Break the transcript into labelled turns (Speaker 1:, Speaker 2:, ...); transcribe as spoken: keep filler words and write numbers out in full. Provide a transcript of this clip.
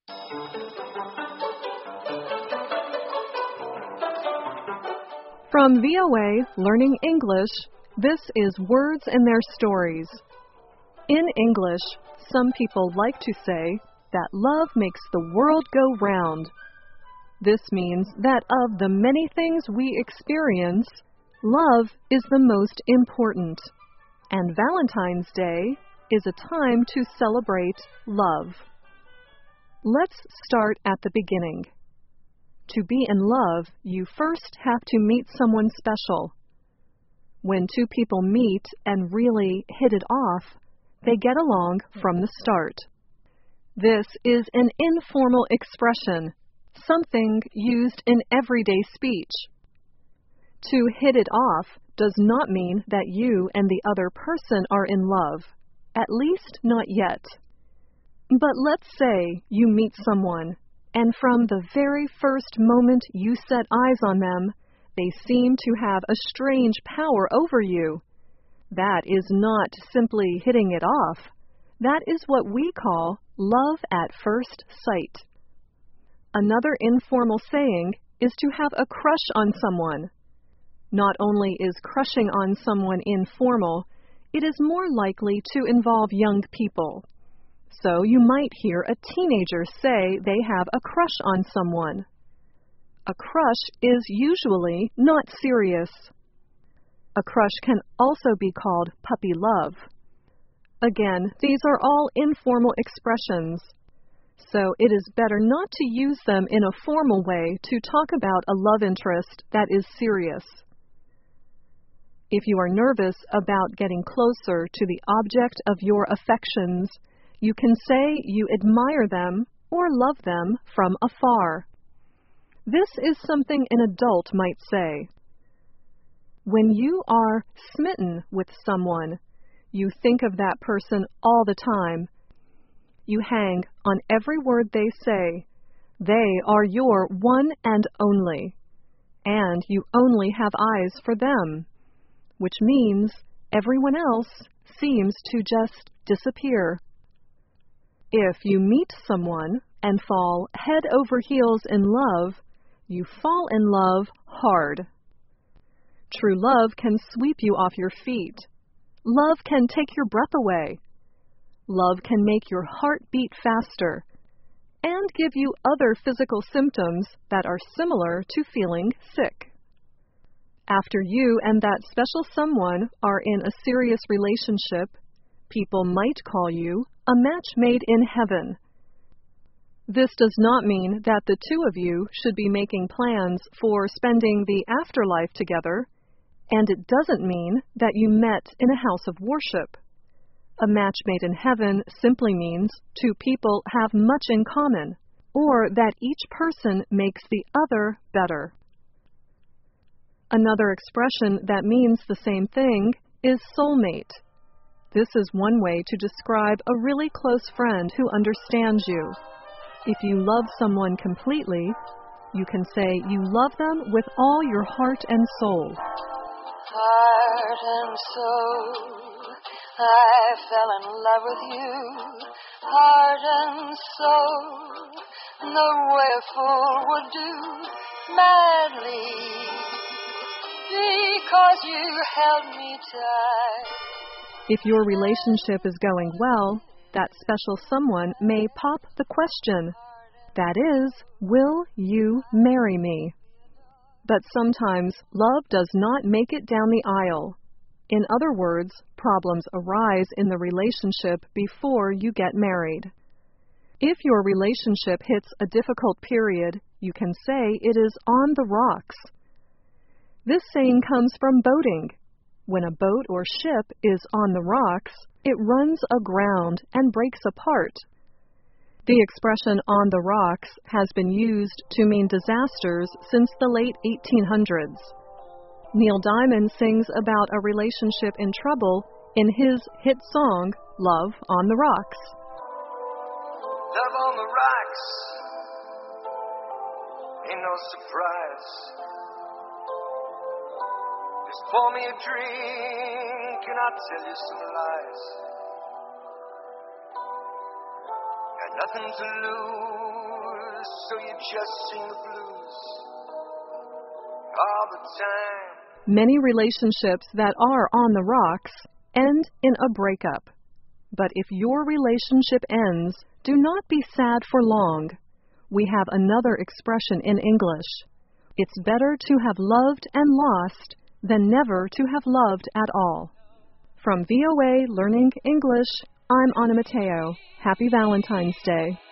Speaker 1: From V O A Learning English, this is Words and Their Stories. In English, some people like to say that love makes the world go round. This means that of the many things we experience, love is the most important. And Valentine's Day is a time to celebrate love. Let's start at the beginning. To be in love, you first have to meet someone special. When two people meet and really hit it off, they get along from the start. This is an informal expression, something used in everyday speech. To hit it off does not mean that you and the other person are in love, at least not yet. But let's say you meet someone, and from the very first moment you set eyes on them, they seem to have a strange power over you. That is not simply hitting it off. That is what we call love at first sight. Another informal saying is to have a crush on someone. Not only is crushing on someone informal, it is more likely to involve young people. So you might hear a teenager say they have a crush on someone. A crush is usually not serious. A crush can also be called puppy love. Again, these are all informal expressions, so it is better not to use them in a formal way to talk about a love interest that is serious. If you are nervous about getting closer to the object of your affections, you can say you admire them or love them from afar. This is something an adult might say. When you are smitten with someone, you think of that person all the time. You hang on every word they say. They are your one and only, and you only have eyes for them, which means everyone else seems to just disappear. If you meet someone and fall head over heels in love, you fall in love hard. True love can sweep you off your feet. Love can take your breath away. Love can make your heart beat faster and give you other physical symptoms that are similar to feeling sick. After you and that special someone are in a serious relationship, people might call you a match made in heaven. This does not mean that the two of you should be making plans for spending the afterlife together, and it doesn't mean that you met in a house of worship. A match made in heaven simply means two people have much in common, or that each person makes the other better. Another expression that means the same thing is soulmate. This is one way to describe a really close friend who understands you. If you love someone completely, you can say you love them with all your heart and soul.
Speaker 2: Heart and soul, I fell in love with you. Heart and soul, the way a fool would do, madly, because you held me tight.
Speaker 1: If your relationship is going well, that special someone may pop the question. That is, will you marry me? But sometimes love does not make it down the aisle. In other words, problems arise in the relationship before you get married. If your relationship hits a difficult period, you can say it is on the rocks. This saying comes from boating. When a boat or ship is on the rocks, it runs aground and breaks apart. The expression on the rocks has been used to mean disasters since the late eighteen hundreds. Neil Diamond sings about a relationship in trouble in his hit song, Love on the Rocks.
Speaker 2: Love on the rocks ain't no surprise. Just pour me a drink and I'll tell you some lies. Got nothing to lose, just sing the blues all the time.
Speaker 1: Many relationships that are on the rocks end in a breakup. But if your relationship ends, do not be sad for long. We have another expression in English. It's better to have loved and lost than never to have loved at all. From V O A Learning English, I'm Anna Mateo. Happy Valentine's Day.